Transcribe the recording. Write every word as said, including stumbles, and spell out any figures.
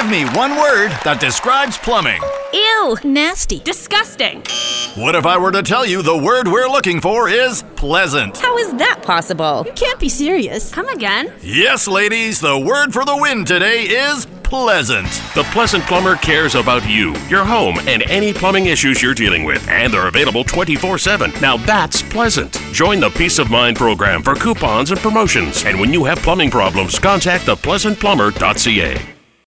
Give me one word that describes plumbing. Ew, nasty. Disgusting. What if I were to tell you the word we're looking for is pleasant? How is that possible? You can't be serious. Come again? Yes, ladies, the word for the win today is pleasant. The Pleasant Plumber cares about you, your home, and any plumbing issues you're dealing with. And they're available twenty-four seven. Now that's pleasant. Join the Peace of Mind program for coupons and promotions. And when you have plumbing problems, contact the pleasant plumber dot c a.